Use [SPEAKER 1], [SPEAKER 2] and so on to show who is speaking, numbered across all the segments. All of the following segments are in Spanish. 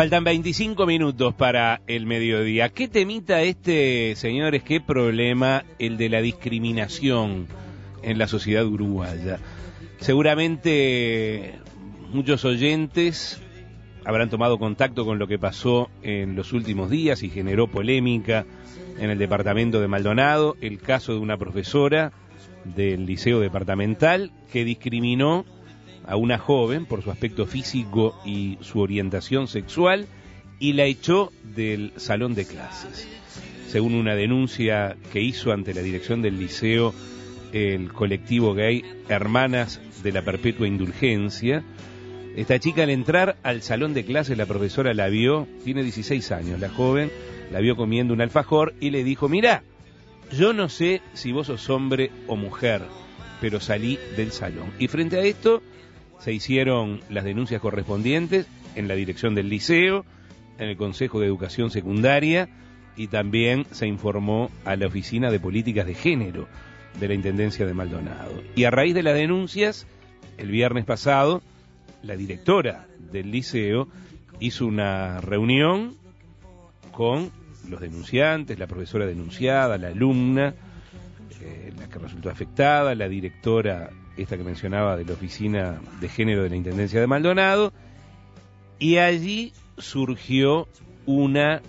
[SPEAKER 1] Faltan 25 minutos para el mediodía. ¿Qué temita este, señores? ¿Qué problema el de la discriminación en la sociedad uruguaya? Seguramente muchos oyentes habrán tomado contacto con lo que pasó en los últimos días y generó polémica en el departamento de Maldonado, el caso de una profesora del liceo departamental que discriminó a una joven por su aspecto físico y su orientación sexual y la echó del salón de clases. Según una denuncia que hizo ante la dirección del liceo el colectivo gay Hermanas de la Perpetua Indulgencia, esta chica al entrar al salón de clases, la profesora la vio, tiene 16 años, la joven, la vio comiendo un alfajor y le dijo: mirá, yo no sé si vos sos hombre o mujer, pero salí del salón. Y frente a esto se hicieron las denuncias correspondientes en la dirección del liceo, en el Consejo de Educación Secundaria, y también se informó a la Oficina de Políticas de Género de la Intendencia de Maldonado. Y a raíz de las denuncias, el viernes pasado, la directora del liceo hizo una reunión con los denunciantes, la profesora denunciada, la alumna, la que resultó afectada, la directora, esta que mencionaba, de la Oficina de Género de la Intendencia de Maldonado, y allí surgió una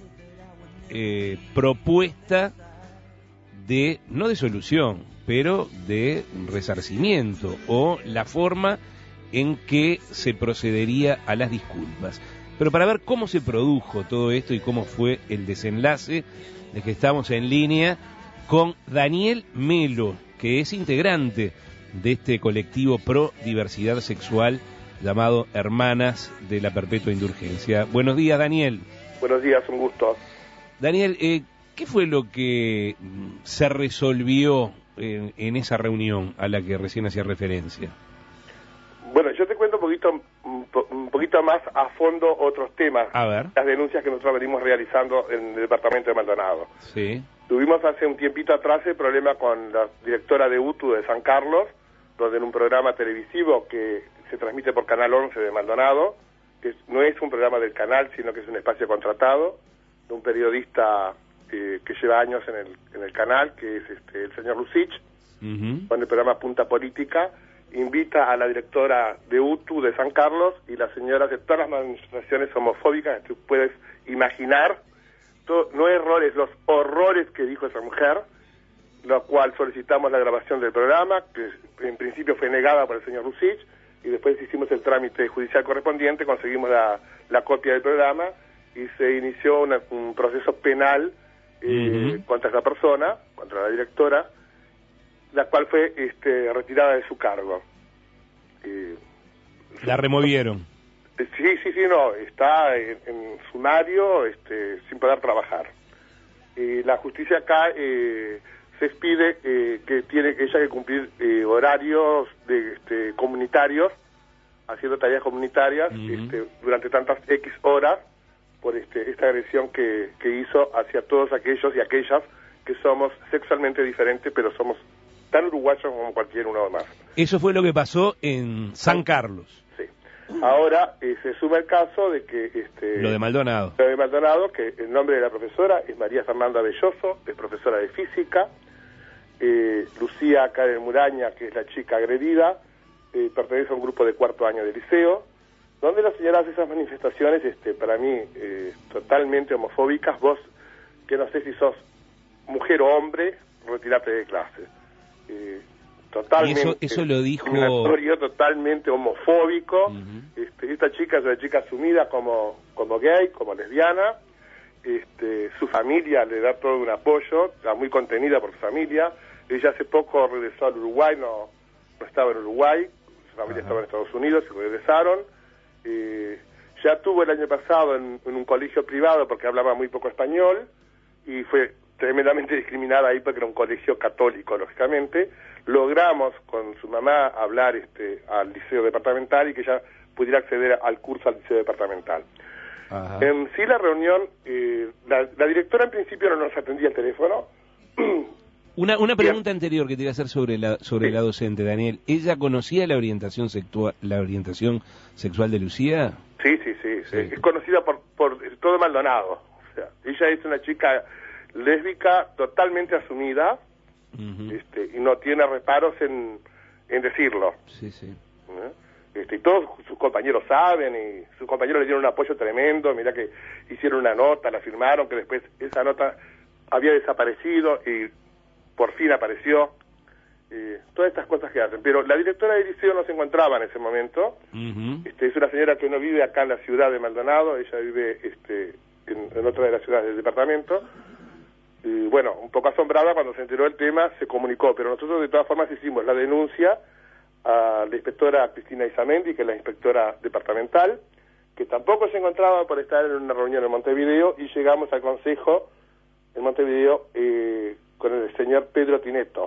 [SPEAKER 1] propuesta de, no de solución, pero de resarcimiento, o la forma en que se procedería a las disculpas. Pero para ver cómo se produjo todo esto y cómo fue el desenlace, de que estamos en línea con Daniel Melo, que es integrante de este colectivo pro diversidad sexual llamado Hermanas de la Perpetua Indulgencia. Buenos días, Daniel.
[SPEAKER 2] Buenos días, un gusto.
[SPEAKER 1] Daniel, ¿qué fue lo que se resolvió en esa reunión a la que recién hacía referencia?
[SPEAKER 2] Bueno, yo te cuento un poquito más a fondo otros temas.
[SPEAKER 1] A ver.
[SPEAKER 2] Las denuncias que nosotros venimos realizando en el departamento de Maldonado.
[SPEAKER 1] Sí.
[SPEAKER 2] Tuvimos hace un tiempito atrás el problema con la directora de UTU de San Carlos, donde en un programa televisivo que se transmite por Canal 11 de Maldonado, que no es un programa del canal, sino que es un espacio contratado de un periodista que lleva años en el canal, que es el señor Lucich, con el programa Punta Política, invita a la directora de UTU de San Carlos y la señora hace todas las manifestaciones homofóbicas que tú puedes imaginar, no errores, los horrores que dijo esa mujer, lo cual solicitamos la grabación del programa, que en principio fue negada por el señor Lucich, y después hicimos el trámite judicial correspondiente, conseguimos la copia del programa y se inició un proceso penal contra esa persona, contra la directora, la cual fue retirada de su cargo.
[SPEAKER 1] ¿La removieron?
[SPEAKER 2] Sí, no, está en sumario, sin poder trabajar. La justicia acá se expide que tiene ella que cumplir horarios comunitarios, haciendo tareas comunitarias durante tantas X horas por esta agresión que hizo hacia todos aquellos y aquellas que somos sexualmente diferentes, pero somos tan uruguayos como cualquier uno más.
[SPEAKER 1] Eso fue lo que pasó en San Carlos.
[SPEAKER 2] Sí. Ahora se suma el caso de que...
[SPEAKER 1] lo de Maldonado.
[SPEAKER 2] Lo de Maldonado, que el nombre de la profesora es María Fernanda Belloso, es profesora de física. Lucía Karen Muraña, que es la chica agredida, pertenece a un grupo de cuarto año de liceo, donde la señora hace esas manifestaciones, para mí, totalmente homofóbicas. Vos, que no sé si sos mujer o hombre, retirate de clase. Totalmente.
[SPEAKER 1] Y eso lo dijo...
[SPEAKER 2] Un actorio totalmente homofóbico. Esta chica es una chica asumida como gay, como lesbiana. Su familia le da todo un apoyo, está muy contenida por su familia. Ella hace poco regresó al Uruguay, no estaba en Uruguay, su familia estaba en Estados Unidos y regresaron. Ya tuvo el año pasado en un colegio privado porque hablaba muy poco español y fue tremendamente discriminada ahí porque era un colegio católico, lógicamente. Logramos con su mamá hablar al liceo departamental y que ella pudiera acceder al curso al liceo departamental. En sí, la reunión, la directora en principio no nos atendía el teléfono.
[SPEAKER 1] Una pregunta anterior que te iba a hacer sobre la docente, Daniel. ¿Ella conocía la orientación sexual de Lucía?
[SPEAKER 2] Sí, sí. Es conocida por todo Maldonado. O sea, ella es una chica lésbica totalmente asumida, y no tiene reparos en decirlo.
[SPEAKER 1] Sí.
[SPEAKER 2] Y todos sus compañeros saben, y sus compañeros le dieron un apoyo tremendo. Mirá que hicieron una nota, la firmaron, que después esa nota había desaparecido y por fin apareció. Todas estas cosas que hacen. Pero la directora del liceo no se encontraba en ese momento. Es una señora que no vive acá en la ciudad de Maldonado, ella vive en otra de las ciudades del departamento. Y bueno, un poco asombrada cuando se enteró del tema, se comunicó, pero nosotros de todas formas hicimos la denuncia a la inspectora Cristina Izamendi, que es la inspectora departamental, que tampoco se encontraba por estar en una reunión en Montevideo, y llegamos al consejo en Montevideo con el señor Pedro Tinetto.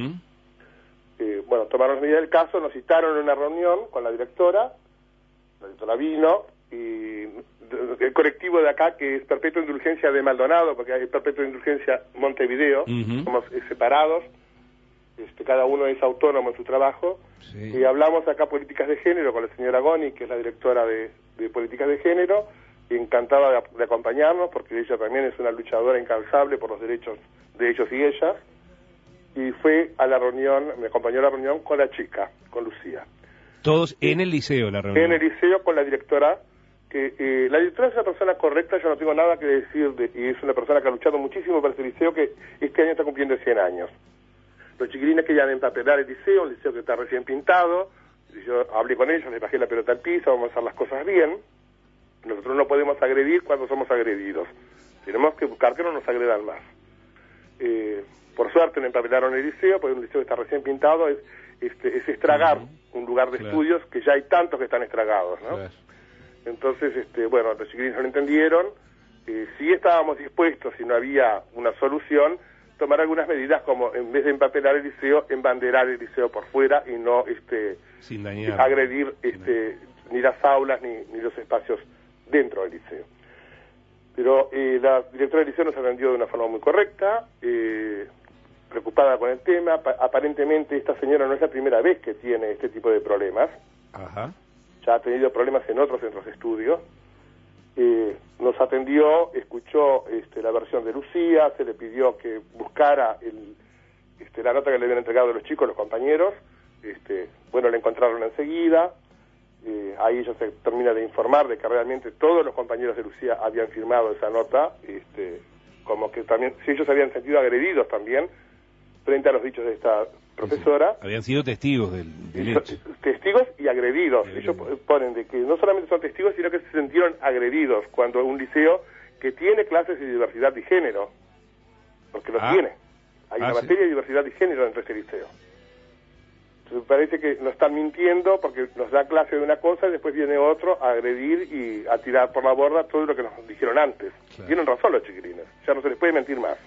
[SPEAKER 2] Bueno, tomaron las medidas del caso, nos citaron en una reunión con la directora vino, y el colectivo de acá, que es Perpetua Indulgencia de Maldonado, porque hay Perpetua Indulgencia Montevideo, somos separados, cada uno es autónomo en su trabajo, y hablamos acá políticas de género con la señora Goni, que es la directora de políticas de género, encantada de acompañarnos, porque ella también es una luchadora incansable por los derechos de ellos y ellas, y fue a la reunión, me acompañó a la reunión con la chica, con Lucía.
[SPEAKER 1] Todos en el liceo, la reunión.
[SPEAKER 2] En el liceo con la directora, que la directora es una persona correcta, yo no tengo nada que decir, y es una persona que ha luchado muchísimo para este liceo, que este año está cumpliendo 100 años. Los chiquilines querían empapelar el liceo, un liceo que está recién pintado, y yo hablé con ellos, les bajé la pelota al piso, vamos a hacer las cosas bien. Nosotros no podemos agredir cuando somos agredidos, tenemos que buscar que no nos agredan más. Por suerte no empapelaron el liceo, porque un liceo que está recién pintado es estragar un lugar de estudios que ya hay tantos que están estragados, ¿no? Entonces, bueno, los chiquilines no lo entendieron, sí estábamos dispuestos, si no había una solución, tomar algunas medidas como, en vez de empapelar el liceo, embanderar el liceo por fuera y no
[SPEAKER 1] sin dañar,
[SPEAKER 2] agredir ni las aulas ni los espacios dentro del liceo. Pero la directora del liceo nos atendió de una forma muy correcta, preocupada con el tema. Aparentemente esta señora no es la primera vez que tiene este tipo de problemas. Ya ha tenido problemas en otros centros de estudio. Nos atendió, escuchó la versión de Lucía, se le pidió que buscara la nota que le habían entregado los chicos, los compañeros. Bueno, la encontraron enseguida. Ahí ella se termina de informar de que realmente todos los compañeros de Lucía habían firmado esa nota, como que también, si ellos habían sentido agredidos también frente a los dichos de esta profesora.
[SPEAKER 1] Habían sido testigos del hecho.
[SPEAKER 2] Testigos y agredidos. Ellos ponen de que no solamente son testigos, sino que se sintieron agredidos cuando un liceo que tiene clases de diversidad de género, porque los tiene. Hay una materia de diversidad de género dentro de este liceo. Entonces parece que nos están mintiendo porque nos da clase de una cosa y después viene otro a agredir y a tirar por la borda todo lo que nos dijeron antes. Tienen razón los chiquilines, ya no se les puede mentir más.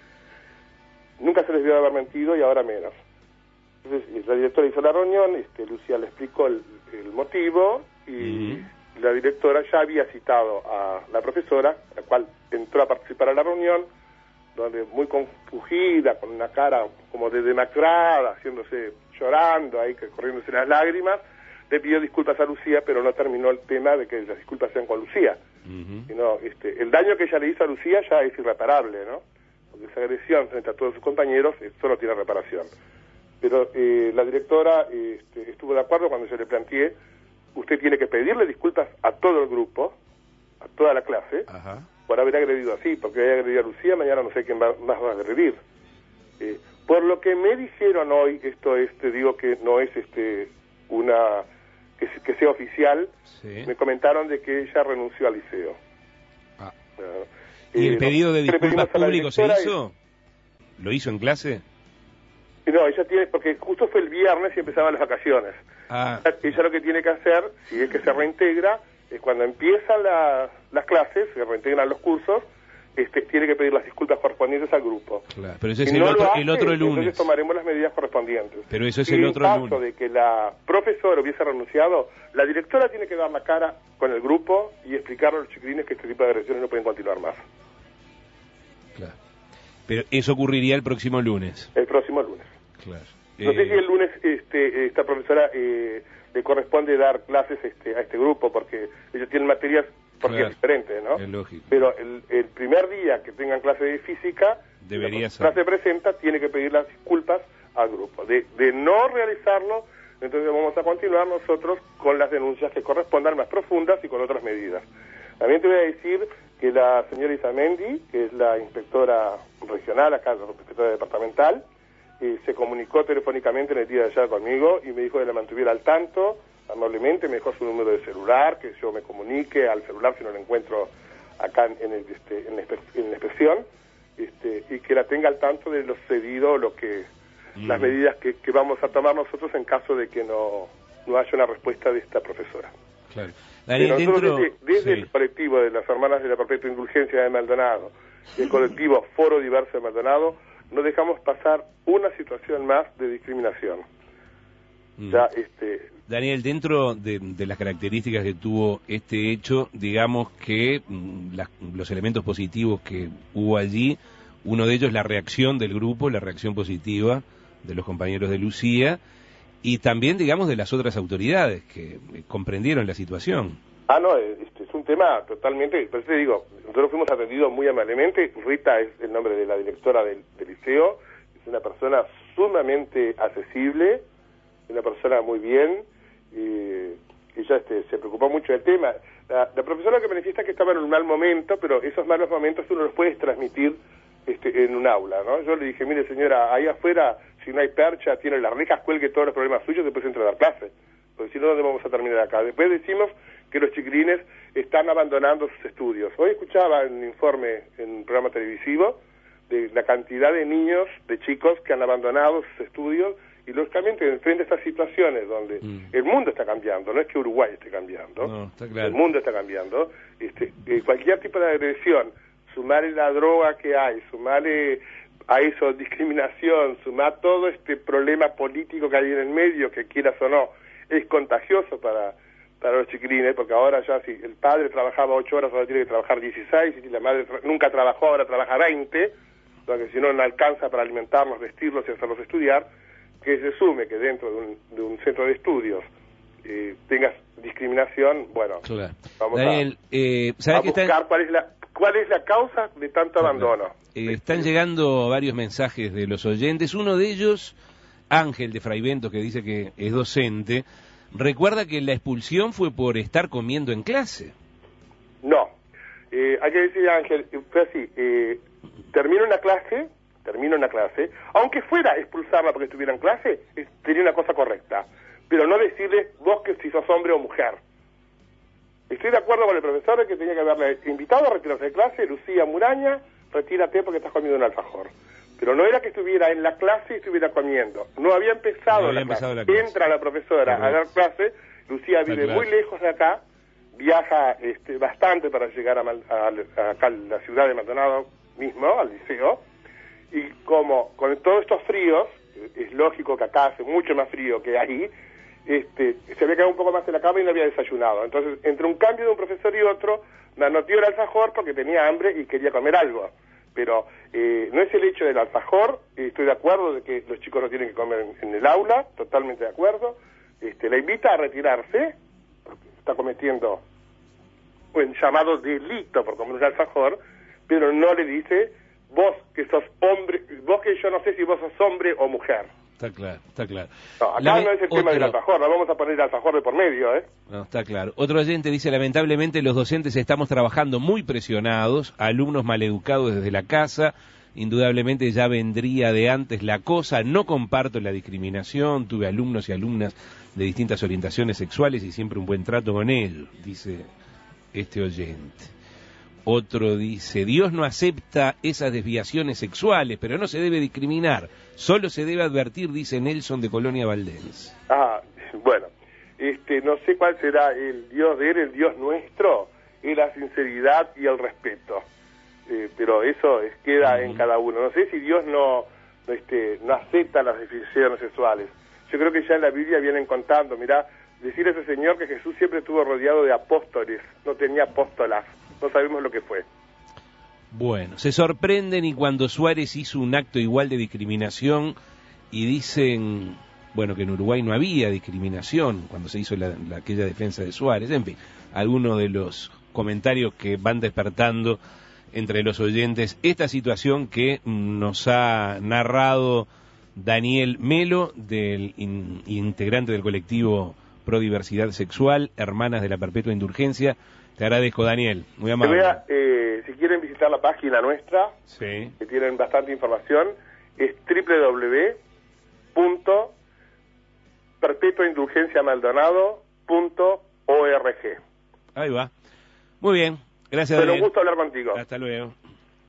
[SPEAKER 2] Nunca se les debió haber mentido y ahora menos. Entonces la directora hizo la reunión, Lucía le explicó el motivo y la directora ya había citado a la profesora, la cual entró a participar en la reunión, donde muy confugida, con una cara como de demacrada, llorando, ahí corriéndose las lágrimas, le pidió disculpas a Lucía, pero no terminó el tema de que las disculpas sean con Lucía. Sino, el daño que ella le hizo a Lucía ya es irreparable, ¿no? Porque esa agresión frente a todos sus compañeros solo tiene reparación. Pero la directora estuvo de acuerdo cuando yo le planteé, usted tiene que pedirle disculpas a todo el grupo, a toda la clase, por haber agredido así, porque haya agredido a Lucía, mañana no sé quién más va a agredir. Por lo que me dijeron hoy, esto digo que no es que sea oficial, me comentaron de que ella renunció al liceo.
[SPEAKER 1] ¿Y el pedido de disculpas público se hizo? ¿Lo hizo en clase?
[SPEAKER 2] No, ella tiene, porque justo fue el viernes y empezaban las vacaciones. Ella lo que tiene que hacer, si es que se reintegra, es cuando empiezan las clases, se reintegran los cursos, tiene que pedir las disculpas correspondientes al grupo.
[SPEAKER 1] Claro, pero ese es
[SPEAKER 2] si
[SPEAKER 1] el
[SPEAKER 2] no
[SPEAKER 1] otro lunes.
[SPEAKER 2] Entonces tomaremos las medidas correspondientes.
[SPEAKER 1] Pero eso es el otro lunes.
[SPEAKER 2] En caso de que la profesora hubiese renunciado, la directora tiene que dar la cara con el grupo y explicarle a los chiquilines que este tipo de agresiones no pueden continuar más.
[SPEAKER 1] Claro. Pero eso ocurriría el próximo lunes.
[SPEAKER 2] El próximo lunes.
[SPEAKER 1] Claro.
[SPEAKER 2] No sé si el lunes esta profesora le corresponde dar clases a este grupo, porque ellos tienen materias porque es diferente, ¿no?
[SPEAKER 1] Es lógico.
[SPEAKER 2] Pero el primer día que tengan clase de física,
[SPEAKER 1] debería
[SPEAKER 2] ser. La clase presenta, tiene que pedir las disculpas al grupo. De no realizarlo, entonces vamos a continuar nosotros con las denuncias que correspondan más profundas y con otras medidas. También te voy a decir que la señora Isamendi, que es la inspectora regional, acá la inspectora departamental, se comunicó telefónicamente en el día de ayer conmigo y me dijo que la mantuviera al tanto, amablemente, me dejó su número de celular, que yo me comunique al celular si no lo encuentro acá en la inspección, y que la tenga al tanto de lo sucedido, las medidas que vamos a tomar nosotros en caso de que no haya una respuesta de esta profesora.
[SPEAKER 1] Claro. Daniel,
[SPEAKER 2] nosotros desde el colectivo de las Hermanas de la Perpetua Indulgencia de Maldonado y el colectivo Foro Diverso de Maldonado, no dejamos pasar una situación más de discriminación. Ya,
[SPEAKER 1] Daniel, dentro de las características que tuvo este hecho, digamos que los elementos positivos que hubo allí, uno de ellos la reacción del grupo, la reacción positiva de los compañeros de Lucía, y también, digamos, de las otras autoridades que comprendieron la situación.
[SPEAKER 2] No, es un tema totalmente, por eso te digo, nosotros fuimos atendidos muy amablemente. Rita es el nombre de la directora del liceo, es una persona sumamente accesible, una persona muy bien, y ella se preocupó mucho del tema. La profesora que manifiesta que estaba en un mal momento, pero esos malos momentos tú no los puedes transmitir en un aula, ¿no? Yo le dije, mire señora, ahí afuera, si no hay percha, tiene las rejas, cuelgue todos los problemas suyos, después entra a dar clase, porque si no, ¿dónde vamos a terminar acá? Después decimos que los chiquilines están abandonando sus estudios. Hoy escuchaba en un informe en un programa televisivo de la cantidad de niños, de chicos que han abandonado sus estudios, y lógicamente frente a estas situaciones donde el mundo está cambiando, no es que Uruguay esté cambiando,
[SPEAKER 1] no, está claro.
[SPEAKER 2] El mundo está cambiando, cualquier tipo de agresión, sumarle la droga que hay, sumarle a eso discriminación, sumar todo este problema político que hay en el medio, que quieras o no, es contagioso para los chiquilines, porque ahora ya si el padre trabajaba 8 horas, ahora tiene que trabajar 16, y si la madre nunca trabajó, ahora trabaja 20, porque si no alcanza para alimentarlos, vestirlos y hacerlos estudiar, que se sume que dentro de un centro de estudios tengas discriminación, bueno,
[SPEAKER 1] claro.
[SPEAKER 2] Vamos
[SPEAKER 1] Daniel,
[SPEAKER 2] a buscar cuál es la causa de tanto abandono.
[SPEAKER 1] Están llegando varios mensajes de los oyentes, uno de ellos, Ángel de Fraivento, que dice que es docente, recuerda que la expulsión fue por estar comiendo en clase.
[SPEAKER 2] No, hay que decir, Ángel, fue así, termino una clase, aunque fuera expulsarla porque estuviera en clase, sería una cosa correcta, pero no decirle vos que si sos hombre o mujer. Estoy de acuerdo con el profesor de que tenía que haberle invitado a retirarse de clase, Lucía Muraña, retírate porque estás comiendo un alfajor. Pero no era que estuviera en la clase y estuviera comiendo. No había empezado, la clase. Entra la profesora a dar clase, Lucía vive muy lejos de acá, viaja bastante para llegar acá a la ciudad de Maldonado mismo, al liceo, y como con todos estos fríos, es lógico que acá hace mucho más frío que ahí, se había quedado un poco más en la cama y no había desayunado. Entonces, entre un cambio de un profesor y otro, me anotió el alfajor porque tenía hambre y quería comer algo. Pero no es el hecho del alfajor, estoy de acuerdo de que los chicos no tienen que comer en el aula, totalmente de acuerdo. La invita a retirarse, porque está cometiendo un llamado delito por comer un alfajor, pero no le dice, vos que sos hombre, vos que yo no sé si vos sos hombre o mujer.
[SPEAKER 1] Está claro, está claro.
[SPEAKER 2] No, acá no es el tema del alfajor, no vamos a poner el alfajor de por medio, ¿eh?
[SPEAKER 1] No, está claro. Otro oyente dice, lamentablemente los docentes estamos trabajando muy presionados, alumnos maleducados desde la casa, indudablemente ya vendría de antes la cosa, no comparto la discriminación, tuve alumnos y alumnas de distintas orientaciones sexuales y siempre un buen trato con ellos, dice este oyente. Otro dice, Dios no acepta esas desviaciones sexuales, pero no se debe discriminar, solo se debe advertir, dice Nelson de Colonia Valdés.
[SPEAKER 2] Bueno, no sé cuál será el Dios de él, el Dios nuestro, es la sinceridad y el respeto, pero eso queda en cada uno. No sé si Dios no acepta las desviaciones sexuales. Yo creo que ya en la Biblia vienen contando, mirá, decir a ese señor que Jesús siempre estuvo rodeado de apóstoles, no tenía apóstolas. No sabemos lo que fue.
[SPEAKER 1] Bueno, se sorprenden y cuando Suárez hizo un acto igual de discriminación y dicen, bueno, que en Uruguay no había discriminación cuando se hizo aquella defensa de Suárez, en fin, algunos de los comentarios que van despertando entre los oyentes esta situación que nos ha narrado Daniel Melo, del integrante del colectivo Pro Diversidad Sexual, Hermanas de la Perpetua Indulgencia. Te agradezco, Daniel, muy amable.
[SPEAKER 2] Si quieren visitar la página nuestra,
[SPEAKER 1] sí,
[SPEAKER 2] que tienen bastante información, es www.perpetuaindulgenciamaldonado.org.
[SPEAKER 1] Ahí va. Muy bien, gracias,
[SPEAKER 2] Pero
[SPEAKER 1] Daniel.
[SPEAKER 2] un gusto hablar contigo.
[SPEAKER 1] Hasta luego.